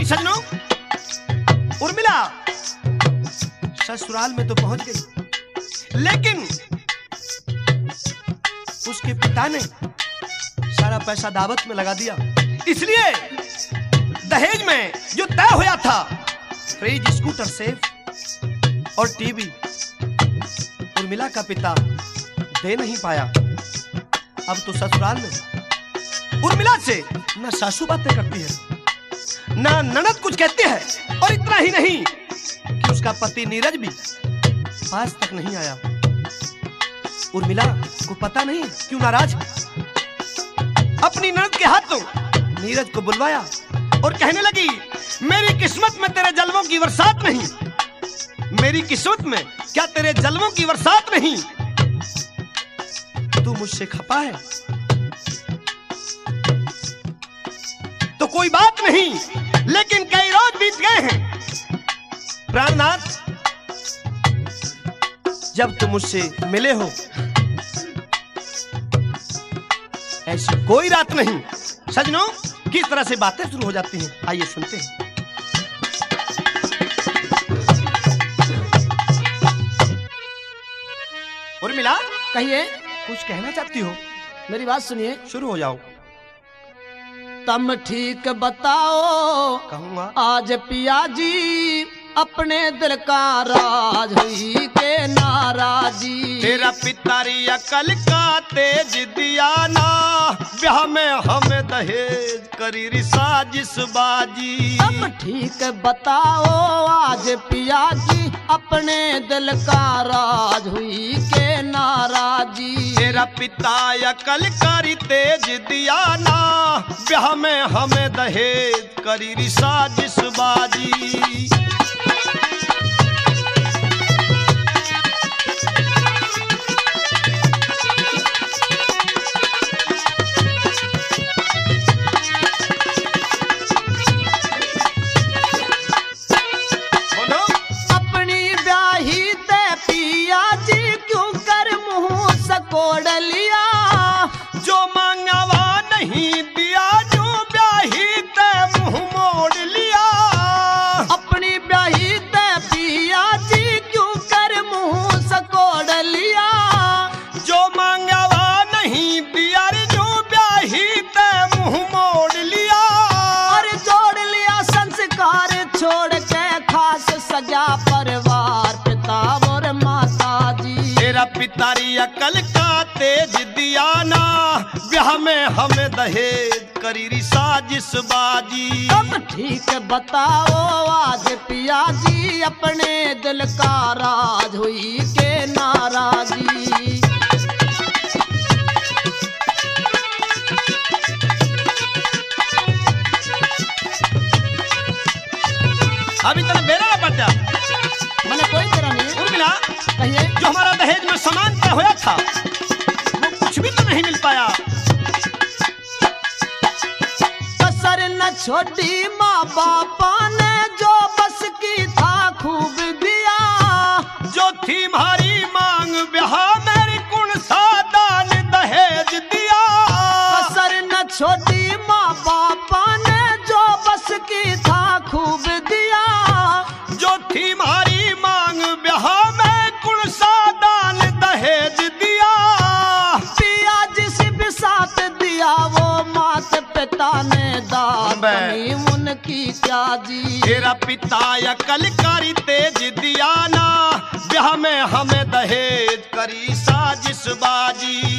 नहीं सजनों, उर्मिला ससुराल में तो पहुंच गई, लेकिन उसके पिता ने सारा पैसा दावत में लगा दिया। इसलिए दहेज में जो तय हुआ था, फ्रिज, स्कूटर, सेफ और टीवी, उर्मिला का पिता दे नहीं पाया। अब तो ससुराल में उर्मिला से न सासू बातें करती है, न ननद कुछ कहती है, और इतना ही नहीं कि उसका पति नीरज भी पास तक नहीं आया। उर्मिला को पता नहीं क्यों नाराज, अपनी ननद के हाथों नीरज को बुलवाया और कहने लगी, मेरी किस्मत में तेरे जलवों की बरसात नहीं, मेरी किस्मत में क्या तेरे जलवों की बरसात नहीं, तू मुझसे खपा है तो कोई बात नहीं, लेकिन कई रोज बीत गए हैं प्राणनाथ, जब तुम मुझसे मिले हो ऐसी कोई रात नहीं। सजनों, किस तरह से बातें शुरू हो जाती हैं, आइए सुनते हैं। उर्मिला, कहिए, कुछ कहना चाहती हो? मेरी बात सुनिए। शुरू हो जाओ। तुम ठीक बताओ, कहूँगा आज पिया जी अपने दिल का राज हुई के नाराजी। तेरा पितारी अकल का तेज दिया ना, ब्याह में हमें दहेज करी साजिश बाजी। तुम ठीक बताओ, आज पिया जी अपने दिल का राज हुई के नाराजी। तेरा पिता अकल करी तेज दिया ना, ब्याह में हमें दहेज करी साजिश बाजी। कोड लिया जो मांगवा नहीं दिया, जो ब्याही ते मुंह मोड़ लिया। अपनी ब्याही ते पिया जी क्यों कर मुंह सकोड़ लिया। जो मांगवा नहीं दिया, जो ब्याही ते मुंह मोड़ लिया। और जोड़ लिया संस्कार छोड़ के खास सजा परिवार, पिता और माता जी। तेरा पितारी अकल का तेज दिया ना, ब्याह में हमें दहेज करी साजिश बाजी। अब ठीक बताओ, आज पिया जी अपने दिल का राज हुई के नाराजी। अभी तक बेरा ना पड़ जा, मैंने कोई तेरा नहीं। उर्मिला, कहिए, जो हमारा दहेज में सामान तय हुआ था वो कुछ भी तो नहीं मिल पाया। कसर न छोटी माँ बापा ने, जो बस की था खूब दिया। जो थी भारी मांग ब्याह मेरी कुण सादान दहेज दिया। कसर न छोटी माँ बापा ने, जो बस की था खूब दिया। जो थी भारी मांग ब्याह में कुण सादान दहेज दिया। पिया जिस भी साथ दिया, वो मात पिता ने दान बनी उनकी क्या जी। तेरा पिता अकल करी तेज दिया ना, ब्याह में हमें दहेज करी साजिश बाजी।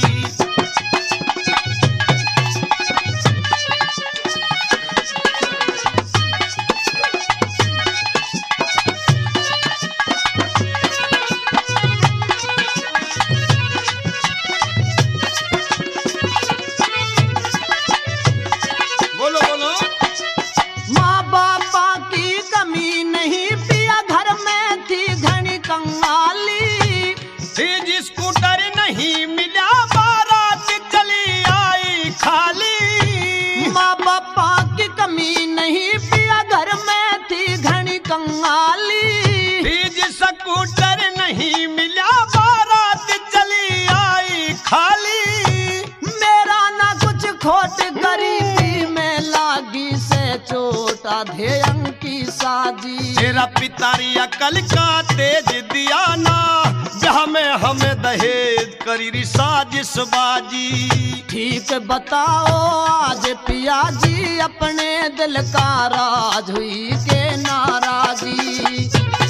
स्कूटर नहीं मिला, बारात चली आई खाली। मेरा ना कुछ खोट गरीबी में लागी से चोट आधे अंग की साजी। तेरा पितारी अकल का तेज दिया ना, जहाँ में हमें दहेज करी साजिश बाजी। ठीक बताओ आज पिया जी अपने दिल का राज हुई के नाराजी।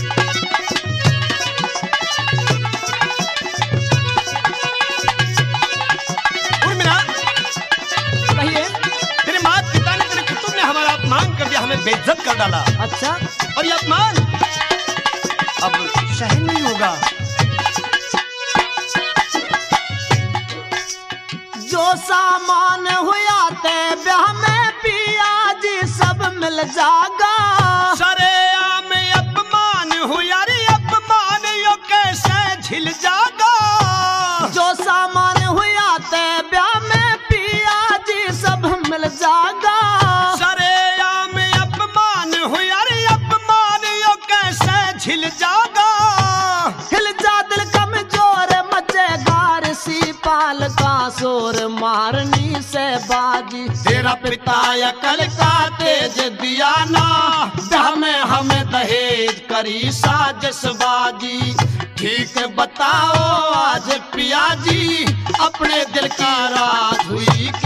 उर्मिला, कहिए। तेरे माता पिता ने, तेरे कुटुंब ने हमारा अपमान कर दिया, हमें बेइज्जत कर डाला। अच्छा, और ये अपमान अब सहन नहीं होगा। जो सामान हुआ ते ब्याह में पिया जी सब मिल जागा। सरेआम अपमान हुआ रे अपमान, यो कैसे झिल जागा। जो सामान हुआ ते ब्याह में पिया जी सब मिल जागा। सरेआम अपमान हुआ रे अपमान, यो कैसे झिल जागा। हिल जा दिल कमजोर मचेगा ऋषि पाल का शोर मारनी से बाजी। तेरा पिता अकल का तेज दिया ना, हमें दहेज करी साजिश बाजी। ठीक बताओ आज पिया जी अपने दिल की राज हुई